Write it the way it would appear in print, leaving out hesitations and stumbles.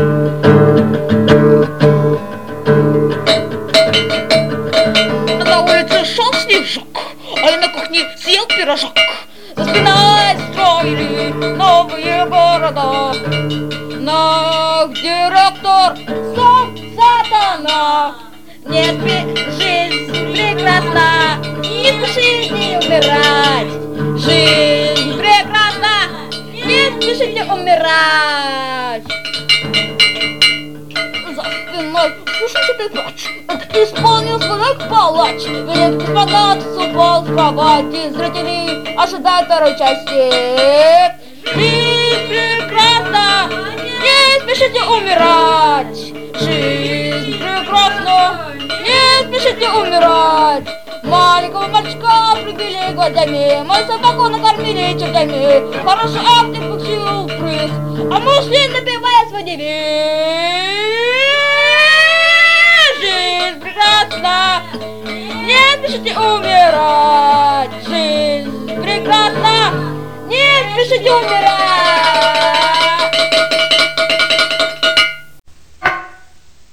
На улице шел снежок, а я на кухне съел пирожок. За спиной строили новые города. Нах, директор, сам сатана. Нет, жизнь прекрасна, не спешите умирать. Жизнь прекрасна, не спешите умирать. За спиной, слушайте ты, врач, это исполнил свой палач. Велит помогаться, упал с кровати. Зрители ожидают второй части. Жизнь прекрасна, не спешите умирать. Жизнь прекрасна, не спешите умирать. Маленького мальчика прибили гвоздями, мою собаку накормили чертями. Хороший актер получил приз, а мужчина напевает свой девиз. Жизнь прекрасна, не спешите умирать. Жизнь прекрасна, не спешите умирать.